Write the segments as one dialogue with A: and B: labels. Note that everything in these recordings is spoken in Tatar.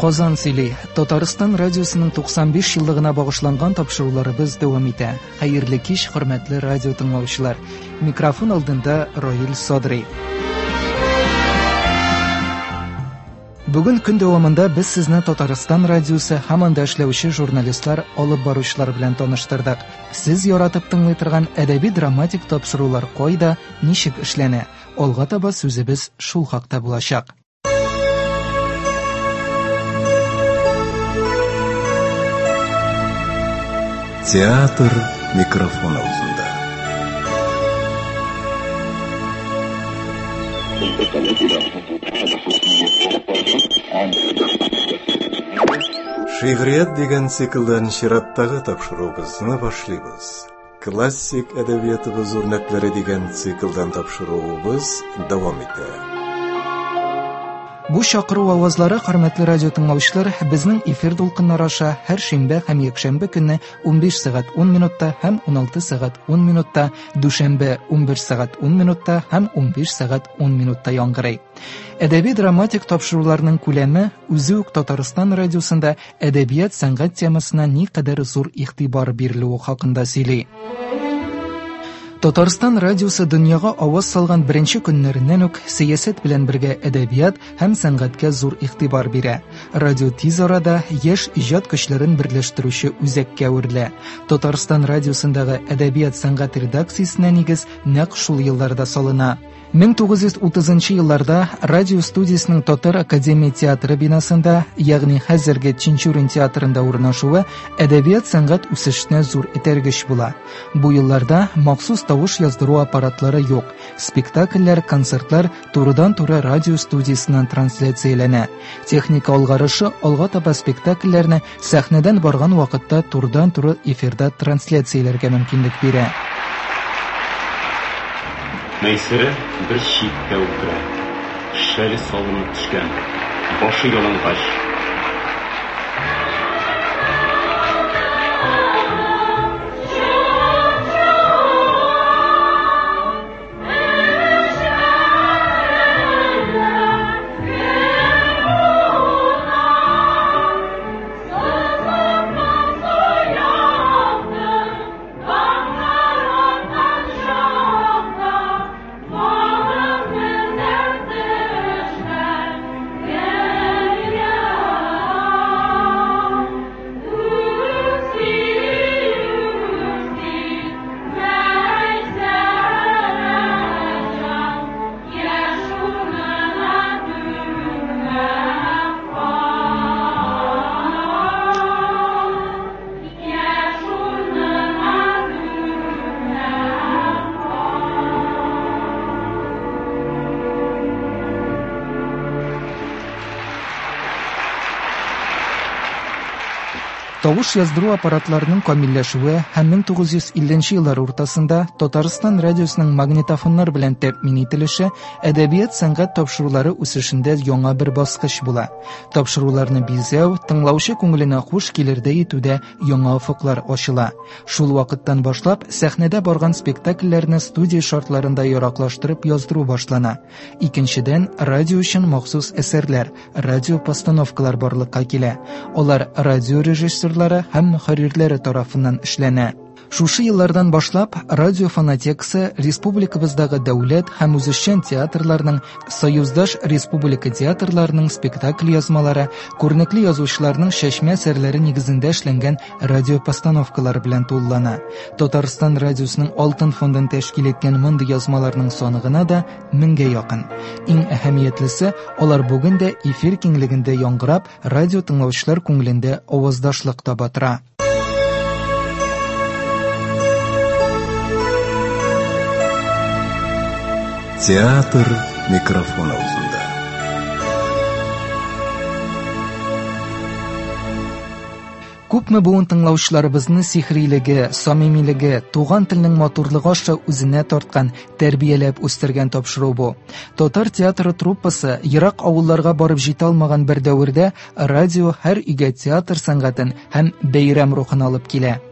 A: Казан сөйли. Татарстан радиосының 95 еллыгына багышланган тапшыруларыбыз дәвам итә. Хәерле кич, хөрмәтле радио тыңлаучылар. Микрофон алдында Раил Садри. Бүген көн дәвамында без сезне Татарстан радиосы һәм анда эшләүче журналистлар, алып баручылар белән таныштырдык. Сез яратып тыңлый торган әдәби-драматик тапшырулар кайда, ничек эшләнә? Алга таба сүзебез шул хакта булачак.
B: Театр микрофон алдында. Шигърият дигән циклдан чираттагы тапшыруыбызны башлыйбыз. Классик әдәбиятыбыз үрнәкләре дигән циклдан тапшыруыбыз дәвам итә.
A: Бу чакыру авазлары, хөрмәтле радио тыңлаучылар, безнең эфир дулкыннары аша һәр шимбә һәм якшәмбе көнне 15 сәгать 10 минутта һәм 16 сәгать 10 минутта, дүшәмбе 11 сәгать 10 минутта һәм 15 сәгать 10 минутта яңгырый. Әдәби-драматик тапшыруларның күләме үзе үк Татарстан радиосында әдәбият сәнгать темасына никадәр зур игътибар бирелүе хакында сөйли. Татарстан радиосы дөньяга аваз салган беренче көннәреннән үк сәясәт белән бергә әдәбият һәм сәнгатькә зур игътибар бирә. Радио тиз арада яшь иҗат көчләрен берләштерүче үзәккә әверелә. Татарстан радиосындагы әдәбият сәнгать редакциясенә нигез нәкъ шул елларда салына. 1930 елларда радио студиясының Татар академия театры бинасында, ягъни хәзерге Тинчурин театрында урнашуы әдәбият сәнгать үсешенә зур этәргеч була. Бу елларда махсус тавыш яздыру аппаратлары юк. Спектакльләр, концертлар турыдан-туры радио студиясыннан трансляцияләнә. Техника алгарышы алга таба спектакльләрне сәхнәдән барган вакытта турыдан-туры эфирда трансляцияләргә мөмкинлек бирә.
C: Мәйсәре бер читтә утыра. Шәле салынып төшкән. Башы ялангач.
A: Тавыш яздыру аппаратларының камилләшүе һәм 1950 еллар уртасында Татарстан радиосының магнитофоннар белән тәэмин ителеше әдәбият сәнгать тапшырулары үсешендә яңа бер баскыч була. Тапшыруларны бизәү, тыңлаучы күңеленә хуш килердә итүдә яңа офыклар ачыла. Шул вакыттан башлап сәхнәдә барган спектакльләрне студия шартларында яраклаштырып яздыру башлана. Икенчедән, радио өчен махсус әсәрләр, радио постановкалар барлыкка килә. Алар радио режиссерлары һәм мөхәррирләре тарафыннан эшләнә. Шушы еллардан башлап радиофонотекасы республикабыздагы дәүләт һәм үзешчән театрларның, союздаш республика театрларының спектакль язмалары, күренекле язучыларның шәшмә әсәрләре нигезендә эшләнгән радиопостановкалар белән тулылана. Татарстан радиосының алтын фондын тәшкил иткән мондый язмаларның саны гына да 1000-гә якын. Иң әһәмиятлесе, алар бүген дә эфир киңлегендә яңгырап, радио тыңлаучылар күңелендә аваздашлык таба тора.
B: Театр микрофон алдында.
A: Күпме буын тыңлаучыларыбызны сихрилеге, самимилеге, туган телнең матурлыгы аша үзенә тарткан, тәрбияләп үстергән тапшыру бу. Татар театры труппасы ерак авылларга барып җитә алмаган бер дәврдә радио һәр өйгә театр сәнгатен һәм бәйрәм рухын алып килә.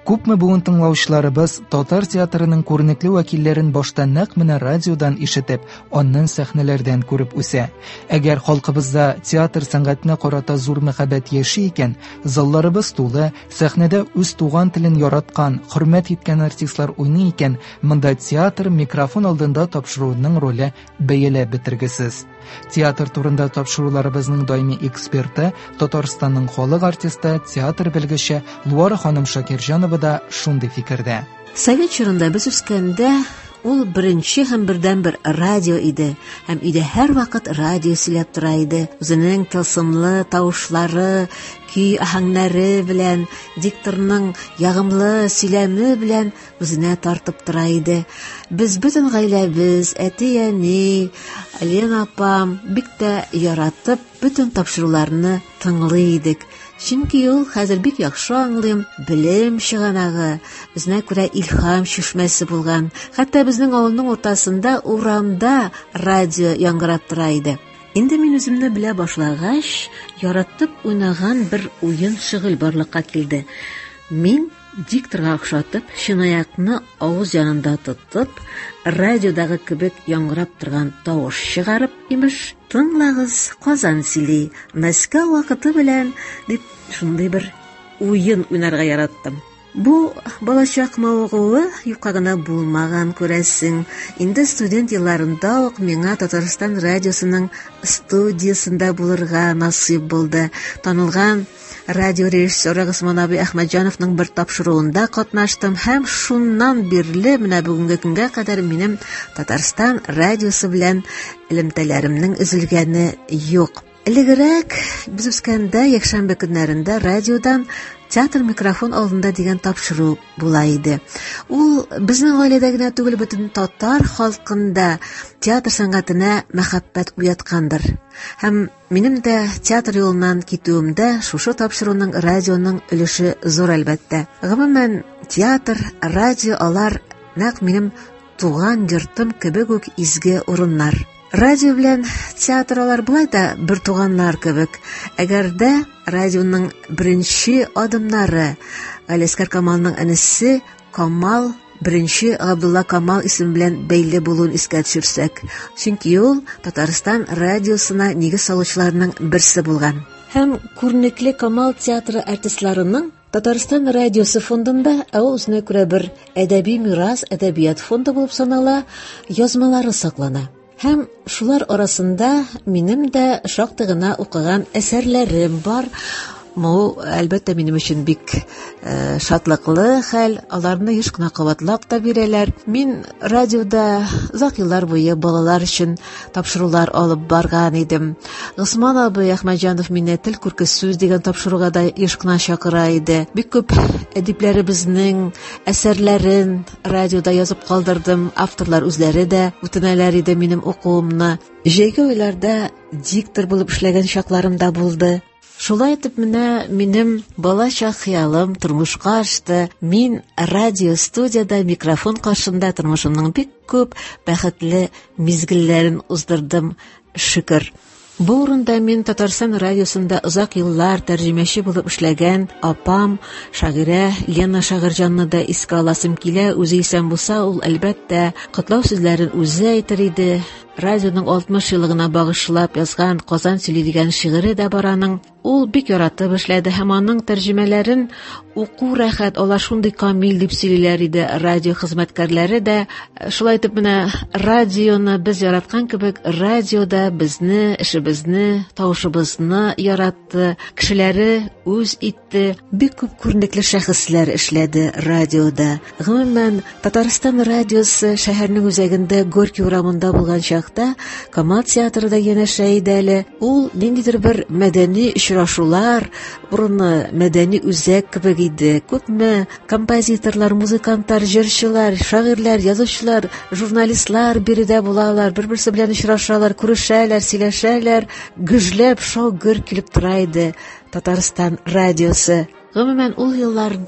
A: Күпме буын тыңлаучыларыбыз татар театрының күренекле вәкилләрен башта нәкъ менә радиодан ишетеп, аннан сәхнәләрдән күреп үсә. Әгәр халкыбызда театр сәнгатенә карата зур мәхәббәт яши икән, залларыбыз тулы, сәхнәдә үз туган телен яраткан, хөрмәт иткән артистлар уйный икән, монда театр микрофон алдында тапшыруның роле бәяләп бетергесез. Театр турында тапшыруларыбызның даими эксперты, Татарстанның халык артисты, театр белгече Луара ханым Шакирҗанова да шундый фикердә.
D: Совет чорында без үскәндә ул беренче һәм бердәнбер радио иде. Һәм өйдә һәр вакыт радио сөйләп тора иде. Үзенең тылсымлы тавышлары, көй аһәңнәре белән, дикторның ягымлы сөйләме белән үзенә тартып тора иде. Без бөтен гаиләбез, әти-әни, Лена апам бик тә яратып бөтен тапшыруларны тыңлый идек. Чөнки ул хәзер бик яхшы аңлыйм, белем чыганагы, үзенә күрә илһам чишмәсе булган. Хәтта безнең авылның уртасында урамда радио яңгырап тора иде. Инде мин үземне белә башлагач, яратып уйнаган бер уен шөгыль барлыкка килде. Мин дикторга охшатып, чынаякны авыз янында тотып, радиодагы кебек яңгырап торган тавыш чыгарып, имеш, тыңлагыз, Казан сөйли, Мәскәү вакыты белән, дип шундый бер уен уйнарга яраттым. Бу балачак мавыгуы юкка гына булмаган күрәсең. Инде студент елларында ук миңа Татарстан радиосының студиясында булырга насыйп булды. Танылган радиорежиссер Госман абый Әхмәтҗановның бер тапшыруында катнаштым һәм шуннан бирле менә бүгенге көнгә кадәр минем Татарстан радиосы белән элемтәләремнең өзелгәне юк. Элегрәк без үскәндә якшәмбе көннәрендә радиодан театр микрофон алдында дигән тапшыру була иде. Ул безнең гаиләдә генә түгел, бөтен татар халкында театр сәнгатенә мәхәббәт уяткандыр. Һәм минем дә театр юлыннан китүемдә шушы тапшыруның радионың өлеше зур әлбәттә. Гомумән, театр, радио алар нәкъ минем туган йортым кебек үк изге урыннар. Радио белән театр алар булай да бер туганнар кебек. Әгәр дә радионың беренче адымнары Галискар Камалның әнисе Камал, беренче Габдулла Камал исеме белән бәйле булуын искә төшерсәк, чөнки ул Татарстан радиосына нигез салучыларның берсе булган. Һәм күренекле Камал театры артистларының Татарстан радиосы фондында үзенә күрә бер әдәби мирас, әдәбият фонды булып санала, язмалары саклана. Һәм шулар арасында минем дә шактый гына укыган әсәрләрем бар. Бу әлбәттә минем өчен бик шатлыклы хәл. Аларны еш кына кабатлап та бирәләр. Мин радиода озак еллар буе балалар өчен тапшырулар алып барган идем. Госман абый Әхмәтҗанов мине тел күрке сүз дигән тапшыруга да еш кына чакыра иде. Бик күп әдипләребезнең әсәрләрен радиода язып калдырдым. Авторлар үзләре дә үтенәләр иде минем укуымны. Җәйге айларда диктор булып эшләгән чакларым да булды. Шулай итеп менә минем балачак хыялым тормышка ашты. Мин радио студияда микрофон каршында тормышымның бик күп бәхетле мизгелләрен уздырдым, шөкер. Бу урында мин Татарстан радиосында озак еллар тәрҗемәче булып эшләгән апам шагыйрә Лена Шагырҗанны да искә аласым килә. Үзе исән булса, ул әлбәттә котлау сүзләрен үзе әйтер иде. Радионың 60 еллыгына багышлап язган Казан сөйли дигән шигыре дә бар аның. Ул бик яратып эшләде һәм аның тәрҗемәләрен уку рәхәт, алар шундый камил дип сөйлиләр иде радио хезмәткәрләре дә. Шулай итеп менә радионы без яраткан кебек, радиода безне, эшебезне, тавышыбызны яратты, кешеләре үз итте. Бик күп күренекле шәхесләр эшләде радиода. Гомумән, Татарстан радиосы шәһәрнең үзәгендә Горький урамында булган чакта Камал театрында янәшә иде әле. Ул ниндидер бер мәдәни очрашулар, урыны мәдәни үзәк кебек иде. Күпме композиторлар, музыкантлар, җырчылар, шагыйрьләр, язучылар, журналистлар биредә булалар, бер-берсе белән очрашалар, күрешәләр, сөйләшәләр, гөжләп шау-гөр килеп тора иде Татарстан радиосы. Гомумән, ул елларда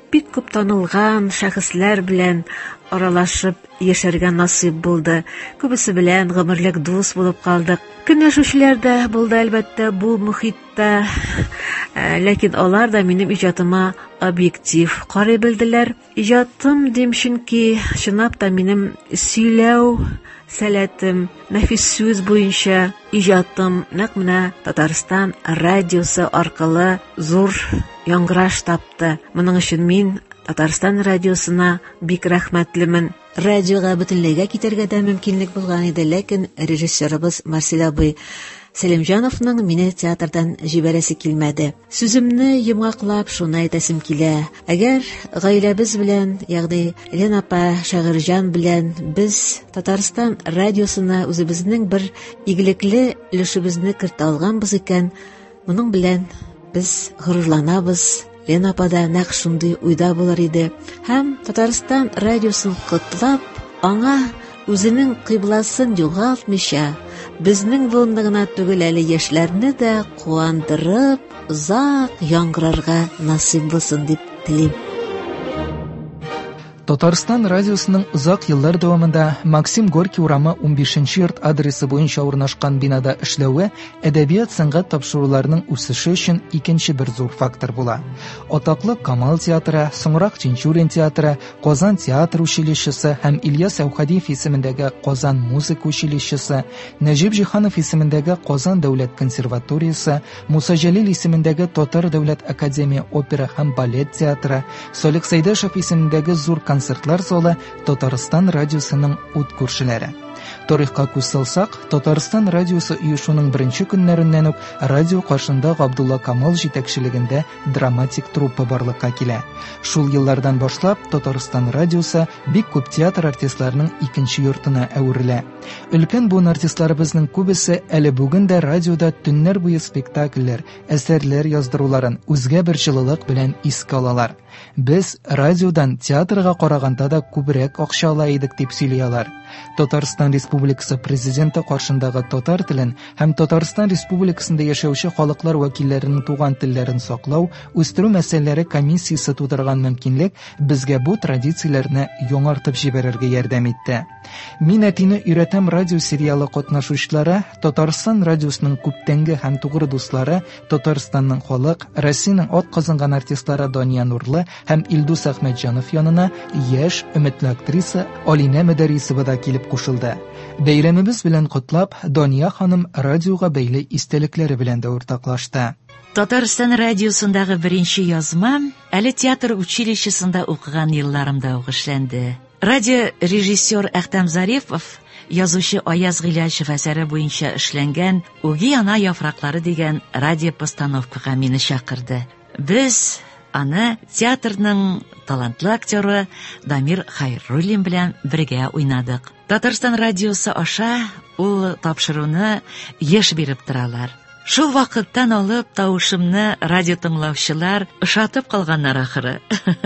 D: бик күп танылган шәхесләр белән аралашып яшәргә насыйп булды. Күбесе белән гомерлек дус булып калдык. Көнләшүчеләр дә булды әлбәттә бу мөхиттә, ләкин алар да минем иҗатыма объектив карый белделәр. Иҗатым димченки чынлап та минем сөйләү сәләтем, нәфис сүз буенча иҗатым нәкъ менә Татарстан радиосы аркылы зур яңгыраш тапты. Моның өчен мин Татарстан радиосына бик рәхмәтлемен. Радиога бөтенләйгә китәргә дә мөмкинлек булган иде, ләкин режиссерыбыз Марсель абый Сәлимҗановның мине театрдан җибәрәсе килмәде. Сүземне йомгаклап шуны әйтәсем килә. Әгәр гаиләбез белән, ягъни Лена апа, Шагырҗан белән без Татарстан радиосына үзебезнең бер игелекле өлешебезне кертә алганбыз икән, моның белән без горурланабыз. Лена апа да нәкъ шундый уйда булыр иде. Һәм Татарстан радиосын котлап, аңа үзенең кыйбласын югалтмыйча, безнең буынны гына түгел әле яшьләрне дә куандырып, озак яңгырарга насыйп булсын дип телим.
A: Татарстан радиосының узак еллар дәвамында Максим Горький урамы 15-нче йорт адресы буенча урнашкан бинада эшләүе әдәбият сәнгать тапшыруларының үсеше өчен икенче бер зур фактор була. Атаклы Камал театры, соңрак Тинчурин театры, Казан театр училищесы һәм Ильяс Әүхәдиев исемендәге Казан музыка училищесы, Нәҗип Җиһанов исемендәге Казан дәүләт консерваториясе, Муса Җәлил исемендәге Татар дәүләт академия опера һәм балет театры, Солих Сәйдәшев исемендәге зур концертлар залы Татарстан радиосының ут күршеләре. Тарихка күз салсак, Татарстан радиосы оешуның беренче көннәреннән үк радио каршында Габдулла Камал җитәкчелегендә драматик труппа барлыкка килә. Шул еллардан башлап Татарстан радиосы бик күп театр артистларының икенче йортына әверелә. Өлкән буын артистларыбызның күбесе әле бүген дә радиода төннәр буе спектакльләр, әсәрләр яздыруларын үзгә бер җылылык белән искә алалар. Без радиодан театрга караганда да күбрәк акча ала идек дип сөйлиләр. Татарстан Республикасы президенты каршындагы татар телен һәм Татарстан Республикасында яшәүче халыклар вәкилләренең туган телләрен саклау, үстерү мәсьәләләре комиссиясе тудырган мөмкинлек безгә бу традицияләрне яңартып җибәрергә ярдәм итте. Мин әтине өйрәтәм радио сериалы катнашучылары, Татарстан радиосының күптәнге һәм тугры дуслары, Татарстанның халык, Россиянең ат казынган артистлары Дания Нурлы һәм Илдус Әхмәтҗанов янына яшь, өметле актриса Алинә Мәдәрисова да килеп кушылды. Бәйрәмебез белән котлап, Дания ханым радиога бәйле истәлекләре белән дә уртаклашты.
E: Татарстан радиосындагы беренче язма әле театр училищесында укыган елларымда ук эшләнде. Радио режиссер Әхтәм Зарипов язучы Аяз Гыйләчев әсәре буенча эшләнгән «Уги ана яфраклары» дигән радио постановкага мине чакырды. Без аны театрның талантлы актеры Дамир Хайруллин белән бергә уйнадык. Татарстан радиосы аша ул тапшыруны еш биреп торалар. Шул вакыттан алып тавышымны радио тыңлаучылар ышатып калганнар ахыры.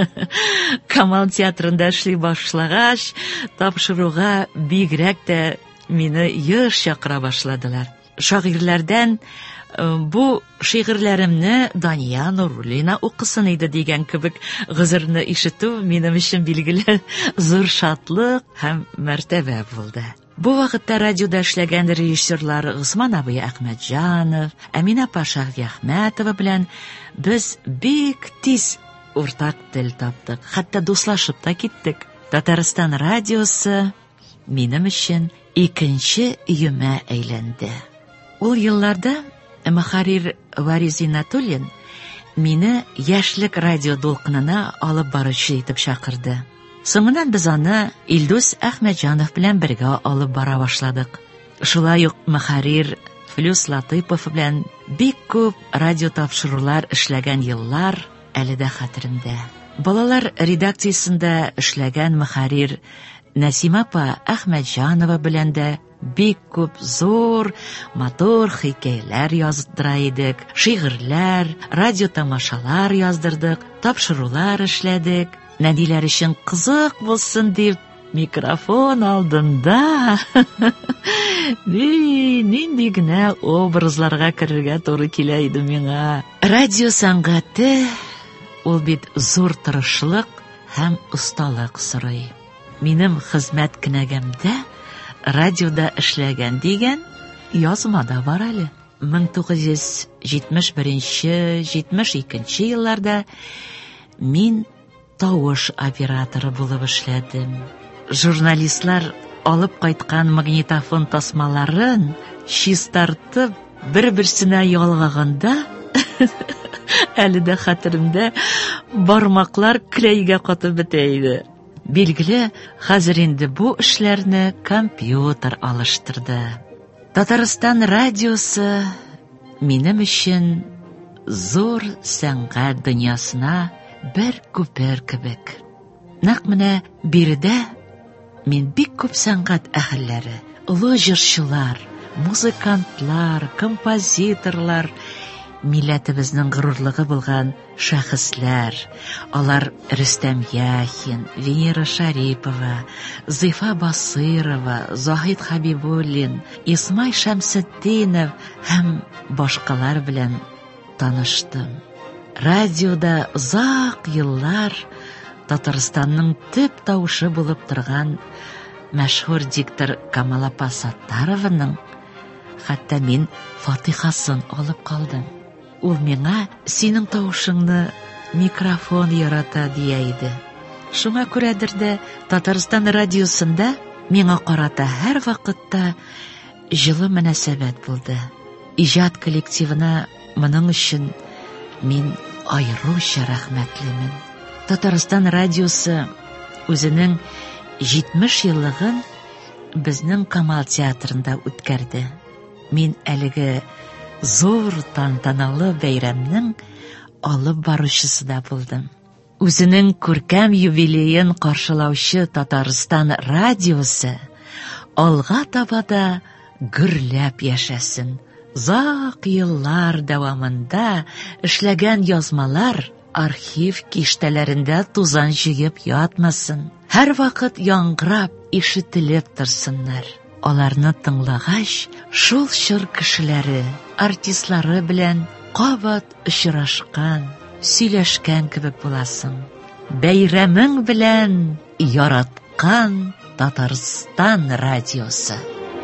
E: Камал театрында эшли башлагач, тапшыруга бигрәк тә мине еш чакыра башладылар. Шагыйрьләрдән бу шигырьләремне Дания Нурлина укысын иде дигән кебек гызырны ишетү минем өчен билгеле зур шатлык һәм мәртәбә булды. Бу вакытта радиода эшләгән режиссерлар Госман абый Әхмәтҗанов, Әминә апа Шәһәрәхмәтова белән без бик тиз уртак тел таптык, хәтта дуслашып та киттек. Татарстан радиосы минем өчен икенче өемә әйләнде. Ул елларда мөхәррир Варис Зиннатуллин мине яшьлек радио дулкынына алып баручы итеп чакырды. Соңыннан без аны Илдус Әхмәтҗанов белән бергә алып бара башладык. Шулай ук мөхәррир Флюс Латыйпов белән бик күп радио тапшырулар эшләгән еллар әле дә хәтеремдә. Балалар редакциясендә эшләгән мөхәррир Нәсима апа Әхмәтҗанова белән дә бик күп зур, матур хикәяләр яздыра идек, шигырьләр, радио тамашалар яздырдык, тапшырулар эшләдек. Нәдиләр өчен кызык булсын дип микрофон алдында нинди генә образларга керергә туры килә иде миңа. Радио сәнгате ул бит зур тырышлык һәм осталык сорый. Минем хезмәт кенәгәмдә радиода эшләгән дигән язмада бар әле. 1971-72 елларда мин тавыш операторы булып эшләдем. Журналистлар алып кайткан магнитофон тасмаларын чистартып бер-берсенә ялгаганда әле дә хәтеремдә бармаклар клейгә катып бетә иде. Билгеле, хәзер инде бу эшләрне компьютер алыштырды. Татарстан радиосы минем өчен зур сәнгать дөньясына бер күпер кебек. Нәкъ менә биредә мин бик күп сәнгать әһелләре, олы җырчылар, музыкантлар, композиторлар, милләтебезнең горурлыгы булган шәхесләр, алар Рөстәм Яхин, Венера Шарипова, Зыйфа Басырова, Заһид Хабибуллин, Исмай Шәмсетдинов һәм башкалар белән таныштым. Радиода озак еллар Татарстанның төп тавышы булып торган мәшһүр диктор Камал апа Саттарованың хәтта мин фатихасын алып калдым. Ул миңа синең тавышыңны микрофон ярата дия иде. Шуңа күрәдер дә Татарстан радиосында миңа карата һәр вакытта җылы мөнәсәбәт булды. Иҗат коллективына моның өчен мин аеруча рәхмәтлемен. Татарстан радиосы үзенең 70 еллыгын безнең Камал театрында үткәрде. Мин әлеге зур тантаналы бәйрәмнең алып баручысы да булдым. Үзенең күркәм юбилеен каршылаучы Татарстан радиосы алга таба да гөрләп яшәсен. Зак еллар дәвамында эшләгән язмалар архив киштәләрендә тузан җыеп ятмасын. Һәр вакыт яңгырап, ишетелеп торсыннар. Аларны тыңлагач, шул чор кешеләре, артистлары белән кабат очрашкан, сөйләшкән кебек буласың. Бәйрәмең белән яраткан Татарстан радиосы.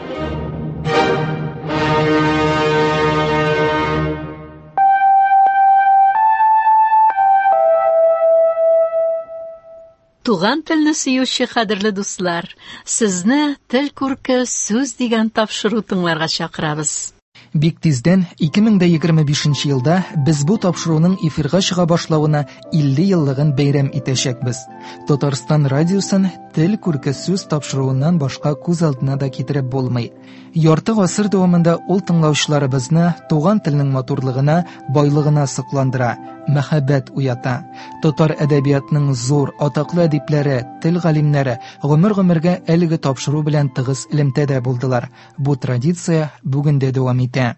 F: Туган телне сөюче кадерле дуслар, сезне тел күрке сүз дигән тапшыру тыңларга чакырабыз.
A: Бик тиздән 2025 елда без бу тапшыруның эфирга чыга башлавына 50 еллыгын бәйрәм итәчәкбез. Татарстан радиосын тел күрке сүз тапшыруыннан башка күз алдына да китереп булмый. Ярты гасыр дәвамында ул тыңлаучыларыбызны туган телнең матурлыгына, байлыгына сокландыра, мәхәббәт уята. Татар әдәбиятының зур, атаклы әдипләре, тел галимнәре гомер-гомергә әлеге тапшыру белән тыгыз элемтәдә булдылар. Бу традиция бүген дә дәвам итә.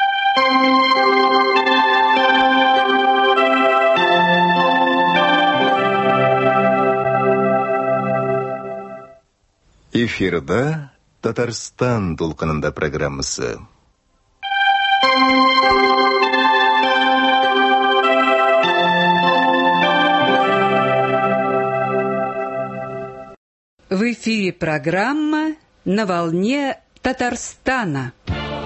B: Эфирда Татарстан дулкынында программасы.
G: В эфире программа «На волне Татарстана».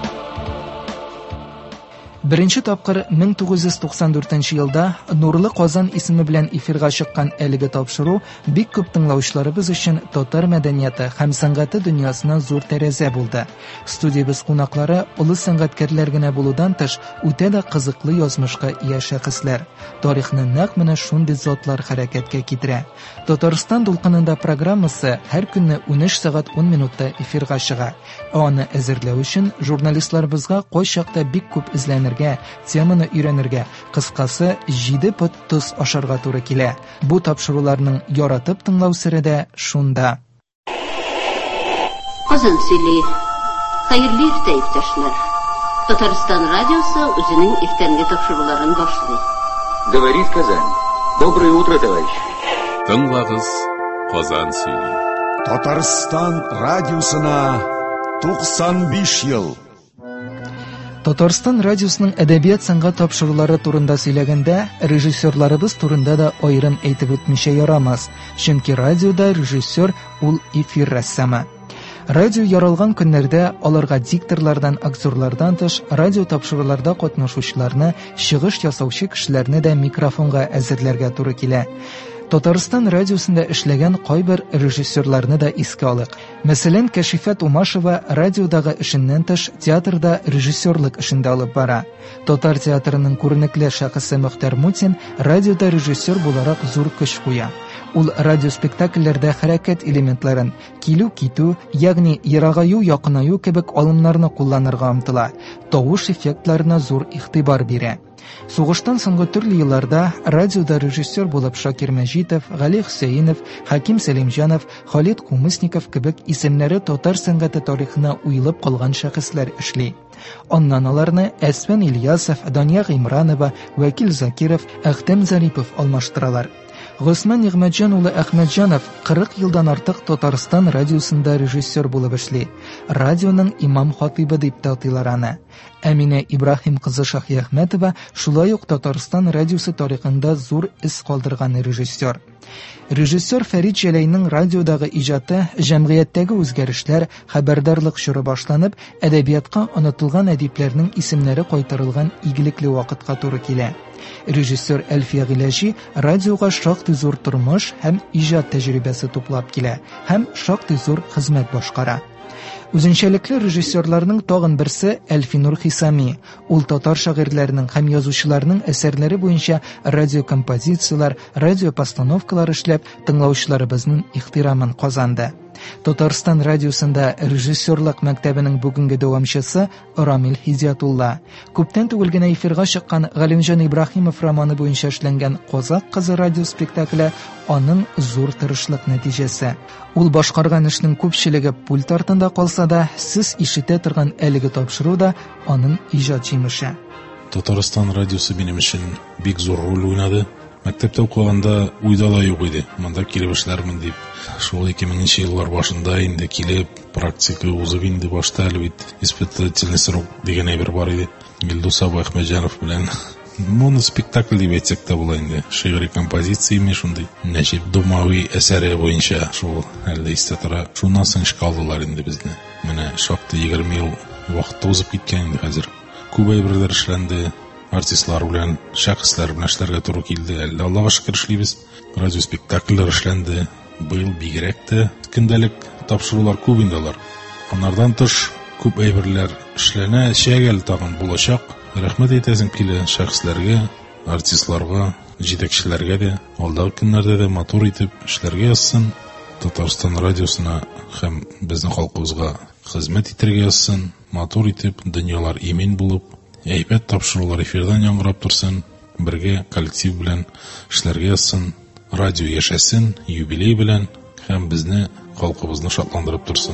A: Беренче тапкыр 1994 елда Нурлы Казан исеме белән эфирга чыккан әлеге тапшыру бик күп тыңлаучыларыбыз өчен татар мәдәнияте һәм сәнгате дөньясына зур тәрәзә булды. Студиябыз кунаклары улы сәнгатькәрләр генә булудан тыш үтә дә кызыклы язмышка ия шәхесләр. Тарихны нәкъ менә шундый затлар хәрәкәткә китерә. Татарстан дулкынында программасы һәр көнне 13 сәгать 10 минутта эфирга чыга. Аны әзерләү өчен журналистларыбызга кайчакта бик күп эзләнергә, теманы өйрәнергә, кыскасы 7 пот тоз ашарга туры килә. Бу тапшыруларның яратып тыңлау сере дә шунда.
H: Казан сөйли. Хәерле иртә, иптәшләр. Татарстан радиосы үзенең иртәнге тапшыруларын башлый.
I: Говорит Казань. Доброе утро, товарищи.
B: Тыңлагыз, Казан сөйли.
J: Татарстан радиосына 95 ел.
A: Татарстан радиосының әдәбият сәнгать тапшырулары турында сөйләгәндә, режиссерларыбыз турында да аерым әйтеп үтмичә ярамас. Чөнки радиода режиссер ул эфир рәссамы. Радио яралган көннәрдә аларга дикторлардан, актерлардан тыш радио тапшыруларда катнашучыларны, чыгыш ясаучы кешеләрне дә микрофонга әзерләргә туры килә. Татарстан радиосында эшләгән кайбер режиссерларны да искә алыйк. Мәсәлән, Кәшифәт Умашева радиодагы эшеннән тыш театрда режиссерлык эшендә алып бара. Татар театрының күренекле шәхесе Мөхтәр Мутин радиода режиссер буларак зур көч куя. Ул радиоспектакльләрдә хәрәкәт элементларын, килү-китү, ягъни ерагаю, якынаю кебек алымнарны кулланырга омтыла. Тавыш эффектларына зур игътибар бирә. Сугыштан соңгы төрле елларда радиода режиссер булып Шакир Мәҗитов, Гали Хөсәенов, Хаким Сәлимҗанов, Халид Кумысников кебек исемнәре татар сәнгате тарихына уелып калган шәхесләр эшли. Аннан аларны Әсфан Ильясов, Дания Гыймранова, Вәкил Закиров, Әхтәм Зарипов алмаштыралар. Госман Нигъмәтҗан улы Әхмәтҗанов 40 елдан артык Татарстан радиосында режиссер булып эшли. Радионың имам хатибы дип атыйлар аны. Әминә Ибраһим кызы Шаһиәхмәтова шулай ук Татарстан радиосы тарихында зур ис калдырган режиссер. Режиссер Фәрит Җәләйнең радиодагы иҗаты җәмгыятьтәге үзгәрешләр, хәбәрдарлык чоры башланып, әдәбиятка онытылган әдипләрнең исемнәре кайтарылган игелекле вакытка туры килә. Режиссер Әлфия Гыйләҗи радиога шактый зур тормыш һәм иҗат тәҗрибәсе туплап килә һәм шактый зур хезмәт башкара. Үзенчәлекле режиссерларның тагын берсе Әлфинур Хисами. Ул татар шагыйрьләренең һәм язучыларның әсәрләре буенча радиокомпозициялар, радиопостановкалар эшләп, тыңлаучыларыбызның ихтирамын казанды. Татарстан радиосында режиссерлык мәктәбенең бүгенге дәвамчысы Рамил Хизятулла. Күптән түгел генә эфирга чыккан Галимҗан Ибраһимов романы буенча эшләнгән Казак кызы радиоспектакле аның зур тырышлык нәтиҗәсе. Ул башкарган эшнең күпчелеге пульт артында калса да, сез ишетә торган әлеге тапшыру да аның иҗат җимеше.
J: Татарстан радиосы минем өчен бик зур роль уйнады. Мәктәптә укыганда уйда да юк иде. Монда килеп эшләрмен дип. Шул 2000 еллар башында инде килеп, практика узып инде башта әле бит испытательный срок дигән әйбер бар иде. Илдус Әхмәтҗанов белән моноспектакль дип әйтсәк тә була инде. Шигъри композицияме шундый. Нәҗип Думави әсәре буенча шул әле истә тора. Шуннан соң шкалалар инде безне. Менә шактый 20 ел вакыт узып киткән инде хәзер. Күп әйберләр эшләнде. Артистлар белән, шәхесләр белән эшләргә туры килде. Әле Аллаһка шөкер эшлибез. Радиоспектакльләр эшләнде. Быел бигрәк тә көндәлек тапшырулар күп инде алар. Аннардан тыш күп әйберләр эшләнә, шәгәл тагын булачак. Рәхмәт әйтәсем килә шәхесләргә, артистларга, җитәкчеләргә дә. Алдагы көннәрдә дә матур итеп эшләргә язсын. Татарстан радиосына һәм безнең халкыбызга хезмәт итәргә язсын. Матур итеп, дөньялар имин булып, әйбәт тапшырулар эфирдан яңгырап торсын, бергә коллектив белән эшләргә язсын, радио яшәсен, юбилей белән һәм безне, халкыбызны шатландырып торсын.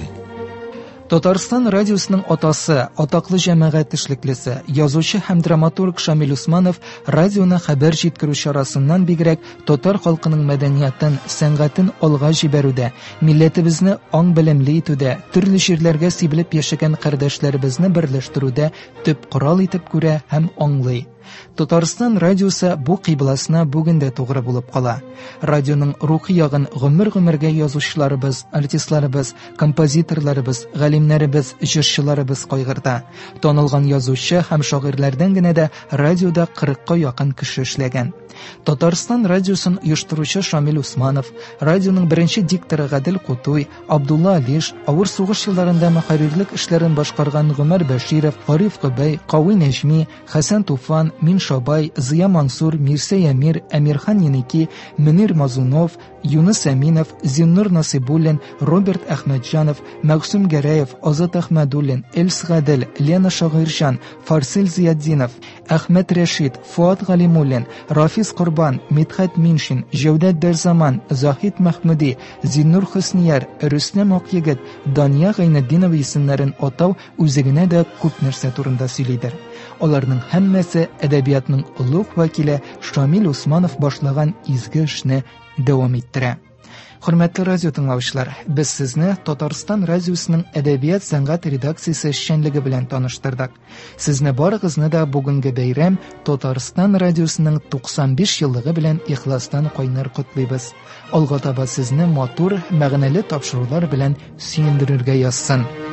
A: Татарстан радиосының атасы, атаклы җәмәгать эшлеклесе, язучы һәм драматург Шамил Усманов радионы хәбәр җиткерү чарасыннан бигрәк татар халкының мәдәниятен, сәнгатен алга җибәрүдә, милләтебезне аң белемле итүдә, төрле җирләргә сибелеп яшәгән кардәшләребезне берләштерүдә төп корал итеп күрә һәм аңлый. Татарстан радиосы бу кыйбласына бүген дә тугры булып кала. Радионың рухи ягын гомер-гомергә язучыларыбыз, артистларыбыз, композиторларыбыз, галимнәребез, җырчыларыбыз кайгырта. Танылган язучы һәм шагыйрьләрдән генә дә радиода 40-ка якын кеше эшләгән. Татарстан радиосын оештыручы Шамил Усманов, радионың беренче дикторы Гадел Кутуй, Абдулла Алиш, авыр сугыш елларында мөхәррирлек эшләрен башкарган Гомәр Бәширов, Гариф Кыбай, Кавы Нәҗми, Хәсән Туфан, Мин Шабай, Зыя Мансур, Мирсә Ямир, Әмирхан Еники, Мөнир Мазунов, Юнус Әминов, Зиннур Насибуллин, Роберт Әхмәтҗанов, Мәгъсүм Гәрәев, Азат Әхмәдуллин, Эльс Гадел, Лена Шагыйрҗан, Фарсил Зиятдинов, Әхмәт Рәшид, Фуат Галимуллин, Рафис Корбан, Мидхәт Миншин, Җәүдәт Дәрзаман, Захид Мәхмүди, Зиннур Хөснияр, Рөстәм Акъегет, Дания Гайнетдинова исемнәрен атау үзегенә дә күп нәрсә турында сөйлидер. Аларның һәммәсе әдәбиятның улуг вәкиле Шамил Усманов башлаган изге эшне дәвам иттерә. Hörmәтле радио тыңлаучылар, без сезне Татарстан радиосының әдәбият сәнгать редакциясе эшчәнлеге белән таныштырдык. Сезне барыгызны да бүгенге бәйрәм Татарстан радиосының 95 еллыгы белән ихластан кайнар котлыйбыз. Алга таба сезне матур, мәгънәле тапшырулар белән сөендерергә язсын.